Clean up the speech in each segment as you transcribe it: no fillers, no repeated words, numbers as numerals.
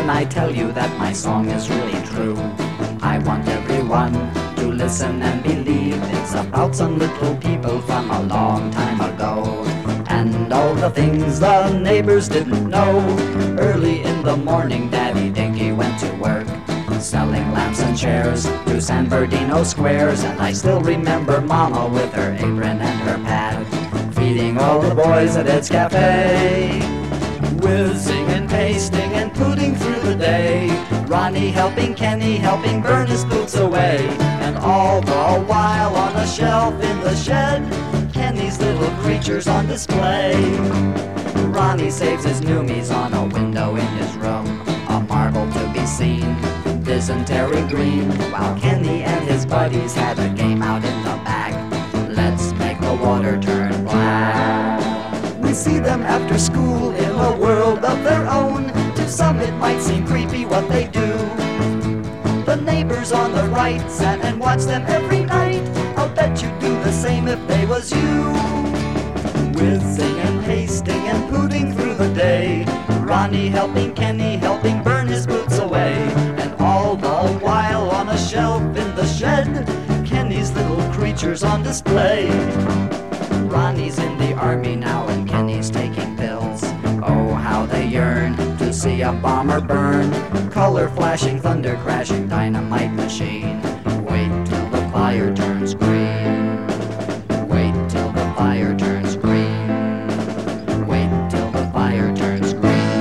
when I tell you that my song is really true. I want everyone to listen and believe it's about some little people from a long time ago, and all the things the neighbors didn't know. Early in the morning, Daddy Dinky went to work, selling lamps and chairs to San Bernardino squares. And I still remember Mama with her apron and her pad, feeding all the boys at Ed's Cafe, whizzing and pasting and putting through the day. Ronnie helping Kenny, helping burn his boots away. And all the while on a shelf in the shed, Kenny's little creatures on display. Ronnie saves his noomies on a window in his room, a marble to be seen, dysentery green, while Kenny and his buddies had a game out in the back. Let's make the water turn black. We see them after school in a world of their own. To some it might seem creepy what they do. The neighbors on the right sat and watched them every night. I'll bet you'd do the same if they was you. Whizzing and pasting and putting through the day, Ronnie helping Kenny, helping burn his boots away. And all the while on a shelf in the shed, Kenny's little creatures on display. Ronnie's in the army now and Kenny's taking pills. Oh, how they yearn to see a bomber burn. Color flashing, thunder crashing, dynamite machine. Wait till the fire turns green. Wait till the fire turns green. Wait till the fire turns green.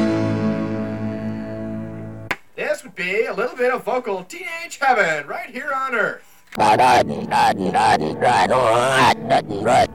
This would be a little bit of vocal teenage heaven right here on Earth.